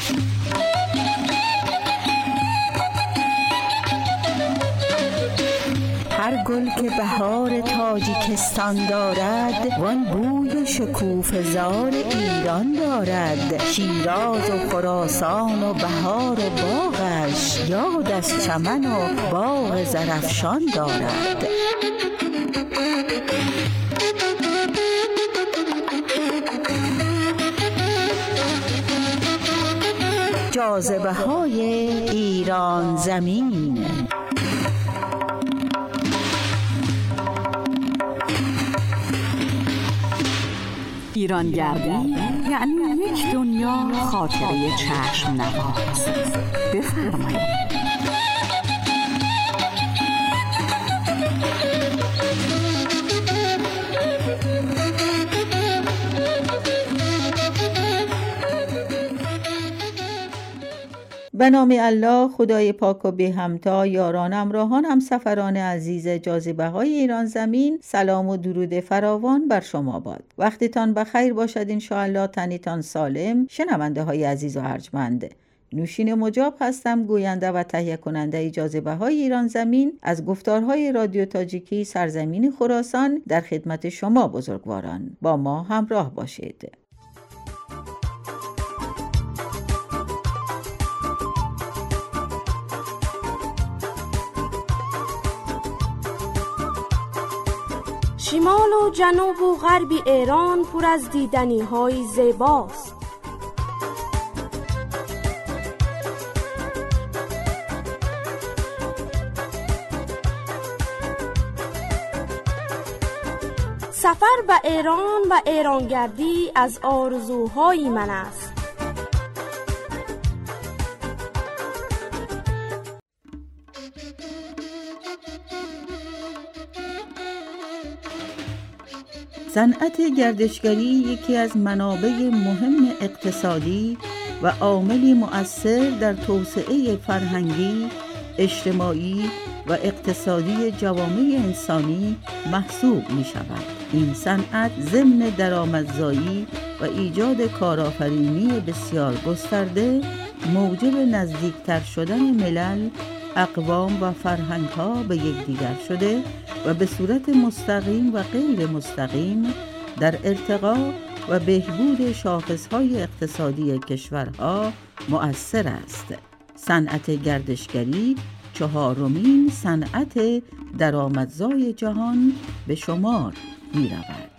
هر گل که بهار تاجیکستان دارد، وان بوی شکوفه زار ایران دارد. شیراز و خراسان و بهار و باغش، یاد از چمن و باغ زرافشان دارد. جاذبه های ایران زمین. ایرانگردی یعنی یک دنیا خاطره چشم نواز. بفرمایید. به نام الله، خدای پاک و بی همتا، یاران همراهان همسفران عزیز جاذبه های ایران زمین، سلام و درود فراوان بر شما باد. وقتتان بخیر باشد انشاءالله، تنیتان سالم. شنونده های عزیز و ارجمند، نوشین مجاب هستم، گوینده و تهیه کننده جاذبه های ایران زمین از گفتارهای رادیو تاجیکی سرزمین خراسان در خدمت شما بزرگواران. با ما همراه باشید. شمال و جنوب و غرب ایران پر از دیدنی های زیباست. سفر به ایران و ایرانگردی از آرزوهای من است. صنعت گردشگری یکی از منابع مهم اقتصادی و عاملی مؤثر در توسعه فرهنگی، اجتماعی و اقتصادی جوامع انسانی محسوب می شود. این صنعت ضمن درآمدزایی و ایجاد کارآفرینی بسیار گسترده، موجب نزدیکتر شدن ملل، اقوام و فرهنگ‌ها به یکدیگر شده و به صورت مستقیم و غیر مستقیم در ارتقا و بهبود شاخص‌های اقتصادی کشورها مؤثر است. صنعت گردشگری چهارمین صنعت درآمدزای جهان به شمار می‌رود.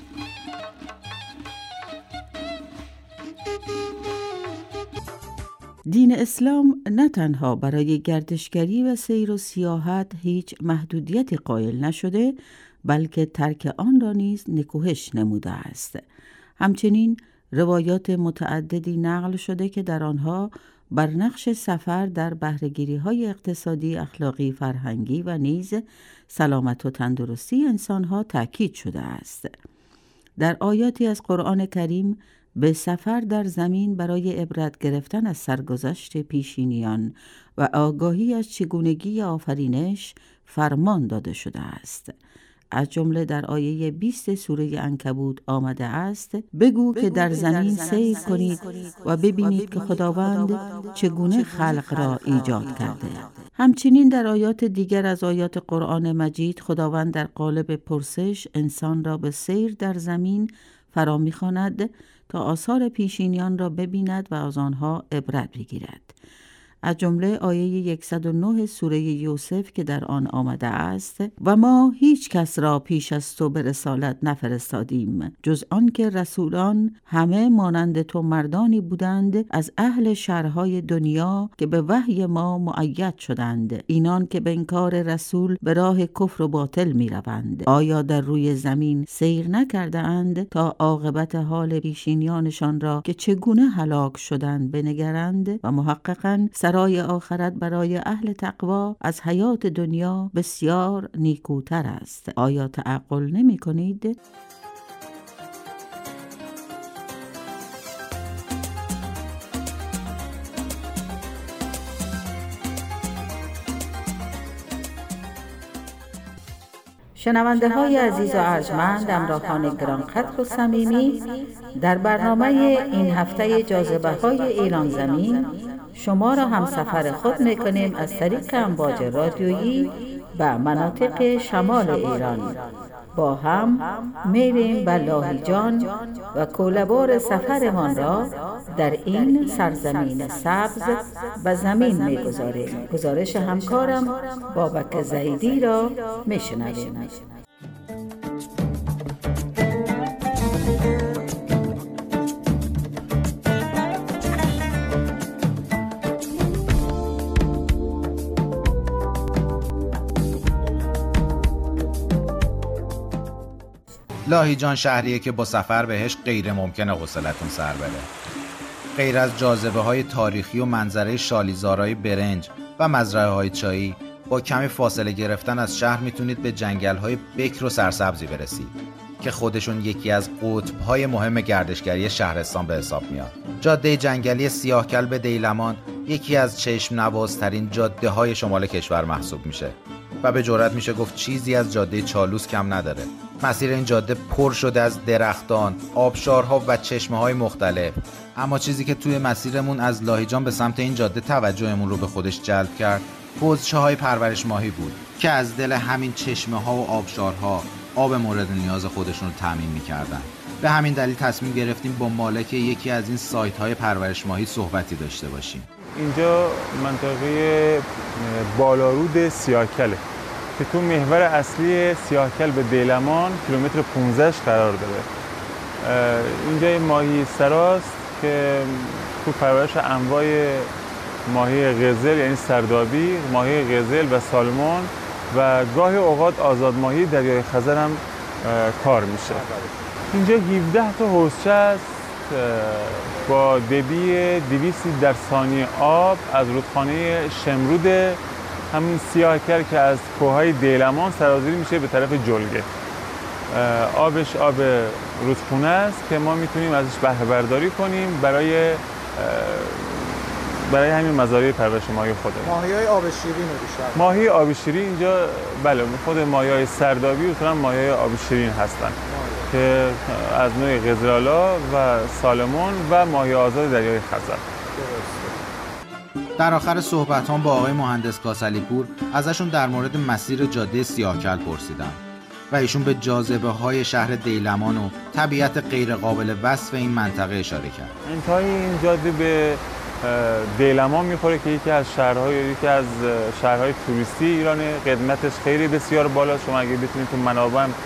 دین اسلام نه تنها برای گردشگری و سیر و سیاحت هیچ محدودیتی قائل نشده، بلکه ترک آن را نیز نکوهش نموده است. همچنین روایات متعددی نقل شده که در آنها بر نقش سفر در بهره‌گیری‌های اقتصادی، اخلاقی، فرهنگی و نیز سلامت و تندرستی انسان‌ها تأکید شده است. در آیاتی از قرآن کریم به سفر در زمین برای عبرت گرفتن از سرگذشت پیشینیان و آگاهی از چگونگی آفرینش فرمان داده شده است. از جمله در آیه 20 سوره عنکبوت آمده است: بگو که در زمین سیر کنید و ببینید که خداوند چگونه خلق را ایجاد کرده. همچنین در آیات دیگر از آیات قرآن مجید خداوند در قالب پرسش انسان را به سیر در زمین فرا می‌خواند تا آثار پیشینیان را ببیند و از آنها عبرت بگیرد. از جمله آیه 109 سوره یوسف که در آن آمده است: و ما هیچ کس را پیش از تو به رسالت نفرستادیم جز آن که رسولان همه مانند تو مردانی بودند از اهل شهرهای دنیا که به وحی ما مؤید شدند، اینان که به انکار رسول به راه کفر و باطل می روند. آیا در روی زمین سیر نکرده اند تا عاقبت حال پیشینیانشان را که چگونه هلاک شدند بنگرند؟ و محققاً سرای آخرت برای اهل تقوا از حیات دنیا بسیار نیکوتر است. آیا تعقل نمی کنید؟ شنونده های عزیز و ارجمند، همراهان گرانقدر و صمیمی، در برنامه این هفته جاذبه های ایران زمین شما را هم سفر خود میکنیم از طریق امواج رادیویی به مناطق شمال ایران. با هم میریم به لاهیجان و کوله‌بار سفرمان را در این سرزمین سبز به زمین میگذاریم. گزارش همکارم بابک زیدی را میشنویم. لاهیجان شهریه که با سفر بهش غیر ممکنه حوصلتون سر بره. غیر از جاذبه های تاریخی و منظره شالیزارای برنج و مزرعه های چایی، با کمی فاصله گرفتن از شهر میتونید به جنگل های بکر و سرسبزی برسید که خودشون یکی از قطب های مهم گردشگری شهرستان به حساب میاد. جاده جنگلی سیاهکل به دیلمان یکی از چشم نوازترین جاده های شمال کشور محسوب میشه و به جرئت میشه گفت چیزی از جاده چالوس کم نداره. مسیر این جاده پر شده از درختان، آبشارها و چشمه‌های مختلف. اما چیزی که توی مسیرمون از لاهیجان به سمت این جاده توجهمون رو به خودش جلب کرد، حوضچه‌های پرورش ماهی بود که از دل همین چشمه‌ها و آبشارها آب مورد نیاز خودشون رو تامین می‌کردن. به همین دلیل تصمیم گرفتیم با مالک یکی از این سایت‌های پرورش ماهی صحبتی داشته باشیم. اینجا منطقه بالارود سیاهکله که تو محور اصلی سیاهکل به دیلمان کیلومتر 15 قرار داره. اینجا یه ماهی سراست که تو پرورش انواع ماهی قزل یعنی سردابی، ماهی قزل و سالمون و گاهی اوقات آزاد ماهی دریای خزر هم کار میشه. اینجا 17 تا حوضچه است با دبی 200 در ثانیه آب از رودخانه شمرود همین سیاهکل که از کوههای دیلمان سرازیری میشه به طرف جلگه. آبش آب رودخونه است که ما میتونیم ازش بهره برداری کنیم برای همین مزارع پرورش ماهی خودمون. ماهی‌های آب شیرین بیشتر. ماهی آب شیرین اینجا بله خود ماهی‌های سردابی اصولاً ماهی‌های آب شیرین هستن که از نوع قزلالا و سالمون و ماهی آزاد دریای خزر. در آخر صحبتام با آقای مهندس کاسلی پور ازشون در مورد مسیر جاده سیاهکل پرسیدم و ایشون به جاذبه‌های شهر دیلمان و طبیعت غیر قابل وصف این منطقه اشاره کرد. انتهای این جاده به دیلمان میخوره که یکی از شهرهای توریستی ایرانه. قدمتش خیلی بسیار بالاست. شما اگه بتونید تو منابع هم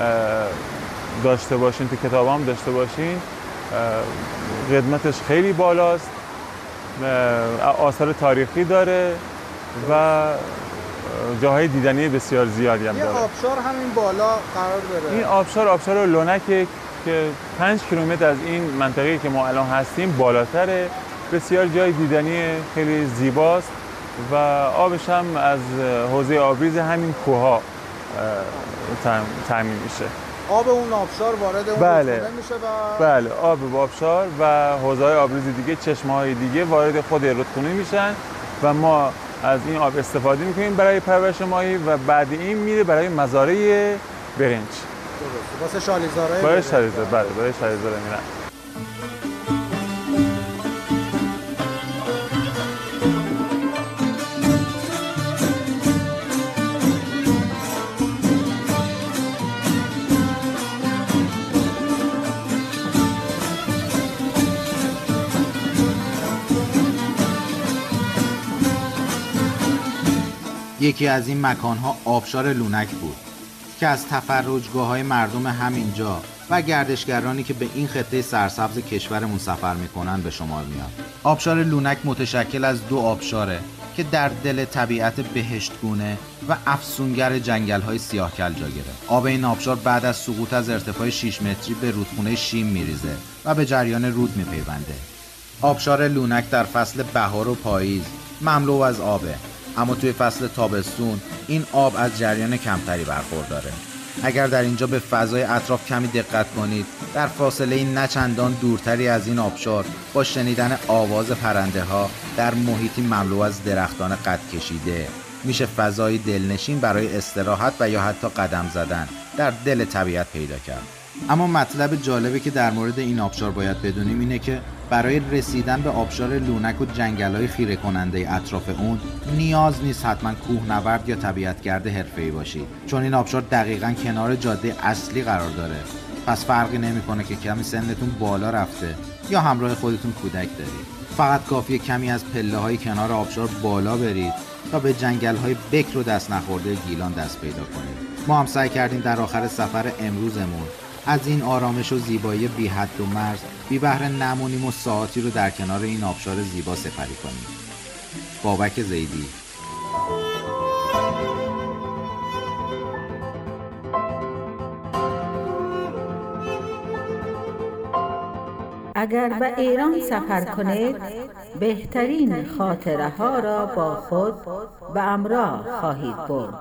داشته باشین، تو کتاب هم داشته باشین، قدمتش خیلی بالاست. آثار تاریخی داره و جاهای دیدنی بسیار زیادی هم داره. یه آبشار همین بالا قرار داره. این آبشار لونکه که 5 کیلومتر از این منطقه‌ای که ما الان هستیم بالاتره. بسیار جای دیدنی خیلی زیباست و آبش هم از حوضه آبریز همین کوه‌ها تامین میشه. آب اون آبشار وارد اون رودخونه میشه و بله آب آبشار و حوضه‌های آبریز دیگه، چشمه‌های دیگه وارد خود رودخونه میشن و ما از این آب استفاده میکنیم برای پرورش ماهی و بعد این میره برای مزارع برنج. واسه شالیزارای برای شالیزار برای شالیزار میرن. یکی از این مکانها آبشار لونک بود که از تفرجگاه‌های مردم همینجا و گردشگرانی که به این خطه سرسبز کشورمون سفر میکنن به شمار میاد. آبشار لونک متشکل از 2 آبشاره که در دل طبیعت بهشتگونه و افسونگر جنگل‌های سیاهکل جا گرفت. آب این آبشار بعد از سقوط از ارتفاع 6 متری به رودخونه شیم میریزه و به جریان رود میپیونده. آبشار لونک در فصل بهار و پاییز مملو از آبه، اما توی فصل تابستون این آب از جریان کمتری برخورداره. اگر در اینجا به فضای اطراف کمی دقت کنید، در فاصله نه چندان دورتری از این آبشار با شنیدن آواز پرنده ها در محیطی مملو از درختان قد کشیده میشه فضایی دلنشین برای استراحت و یا حتی قدم زدن در دل طبیعت پیدا کرد. اما مطلب جالبی که در مورد این آبشار باید بدونیم اینه که برای رسیدن به آبشار لونک و جنگل‌های خیره کننده اطراف اون نیاز نیست حتما کوهنورد یا طبیعتگرد حرفه‌ای باشی، چون این آبشار دقیقاً کنار جاده اصلی قرار داره. پس فرقی نمی‌کنه که کمی سنتون بالا رفته یا همراه خودتون کودک دارید. فقط کافیه کمی از پله‌های کنار آبشار بالا برید تا به جنگل‌های بکر و دست نخورده گیلان دست پیدا کنید. ما هم سعی کردیم در آخر سفر امروزمون از این آرامش و زیبایی بی حد و مرز بی بهره نمونیم و ساعتی رو در کنار این آبشار زیبا سپری کنیم. بابک زیدی. اگر به ایران سفر کنید بهترین خاطره ها را با خود به همراه خواهید برد.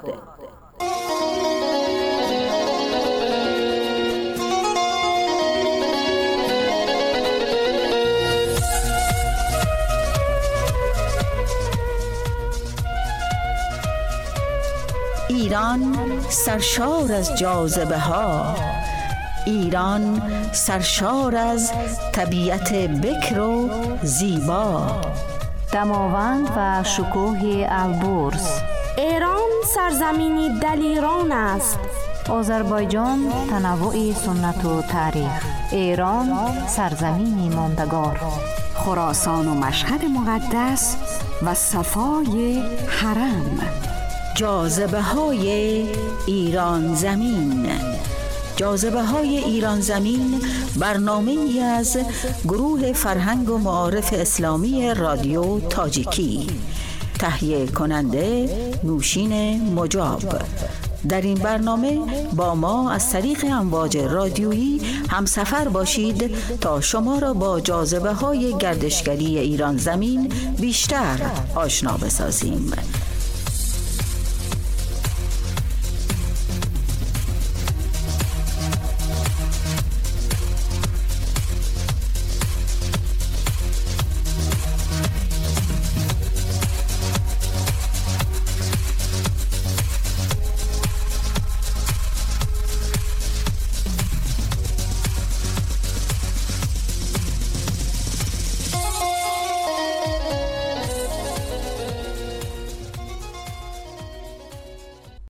ایران سرشار از جاذبه ها، ایران سرشار از طبیعت بکر و زیبا، دماوند و شکوه البرز. ایران سرزمینی دلیران است. آذربایجان تنوع سنت و تاریخ. ایران سرزمینی ماندگار. خراسان و مشهد مقدس و صفای حرم. جاذبه های ایران زمین. جاذبه های ایران زمین برنامه‌ای از گروه فرهنگ و معارف اسلامی رادیو تاجیکی. تهیه کننده نوشین مجاب. در این برنامه با ما از طریق امواج رادیویی همسفر باشید تا شما را با جاذبه های گردشگری ایران زمین بیشتر آشنا بسازیم.